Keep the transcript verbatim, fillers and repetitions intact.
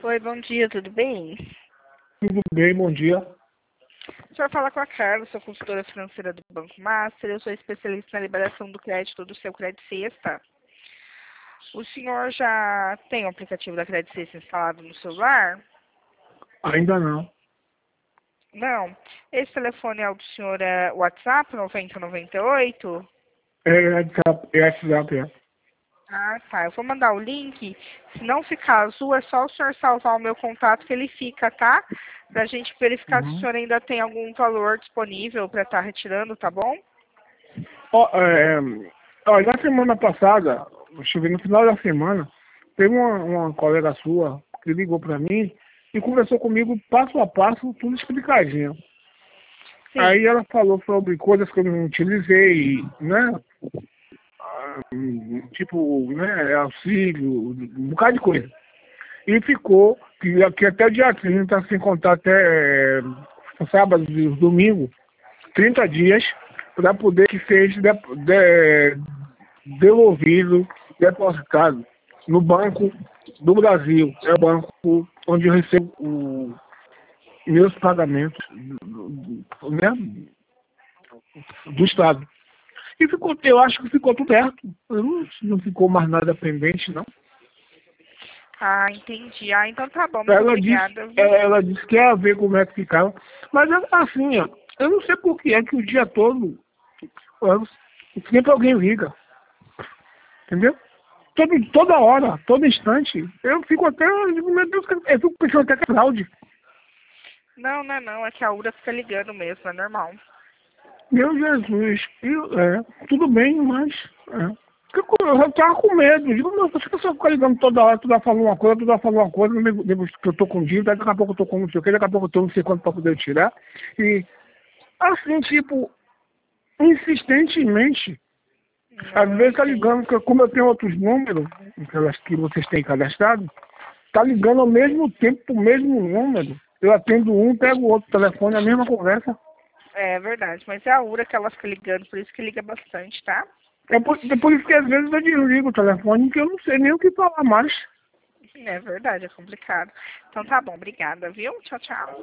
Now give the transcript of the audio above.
Oi, bom dia, tudo bem? Tudo bem, bom dia. O senhor fala com a Carla, sou consultora financeira do Banco Master, eu sou especialista na liberação do crédito do seu Crédito Sexta. O senhor já tem o aplicativo da Crédito Sexta instalado no celular? Ainda não. Não. Esse telefone é o do senhor é WhatsApp noventa noventa e oito? É WhatsApp, é WhatsApp, é. Ah, tá. Eu vou mandar o link. Se não ficar azul, é só o senhor salvar o meu contato que ele fica, tá? Pra gente verificar se o Uhum. senhor ainda tem algum valor disponível para estar retirando, tá bom? Ó, é, ó, na semana passada, deixa eu ver, no final da semana, teve uma, uma colega sua que ligou pra mim e conversou comigo passo a passo, tudo explicadinho. Aí Sim. ela falou sobre coisas que eu não utilizei, né? Ah, Tipo, né, auxílio, um bocado de coisa. E ficou que, que até o dia trinta, sem contar até é, sábado e domingo, trinta dias, para poder que seja de, de, devolvido, depositado no Banco do Brasil. É o banco onde eu recebo o, meus pagamentos do, do, né, do Estado. E ficou, eu acho que ficou tudo certo. Não, não ficou mais nada pendente, não. Ah, entendi. Ah, então tá bom. Muito Ela disse, obrigada, viu? ela disse que ia ver como é que ficava. Mas assim, ó, eu não sei por que é que o dia todo eu- sempre alguém liga. Entendeu? Todo, toda hora, todo instante. Eu fico até, eu digo, meu Deus, eu fico pensando até que é fraude. Não, não, é não. É que a U R A fica ligando mesmo, é normal. Meu Jesus, eu, é, tudo bem, mas é. Fico- Eu já tava com medo. Digo, meu, por que a pessoa fica ligando toda hora, toda hora falando uma coisa, toda hora falando uma coisa, depois que eu tô com dívida, daqui a pouco eu tô com não sei o que, daqui a pouco eu tô não sei quanto pra poder tirar. E assim, tipo, insistentemente, às Não, eu vezes tá entendo. ligando, porque como eu tenho outros números, aquelas que vocês têm cadastrado, tá ligando ao mesmo tempo pro mesmo número. Eu atendo um, pego o outro telefone, a mesma conversa. É verdade, mas é a U R A que ela fica ligando, por isso que liga bastante, tá? É por, é por isso que às vezes eu desligo o telefone, que eu não sei nem o que falar mais. É verdade, é complicado. Então tá bom, obrigada, viu? Tchau, tchau.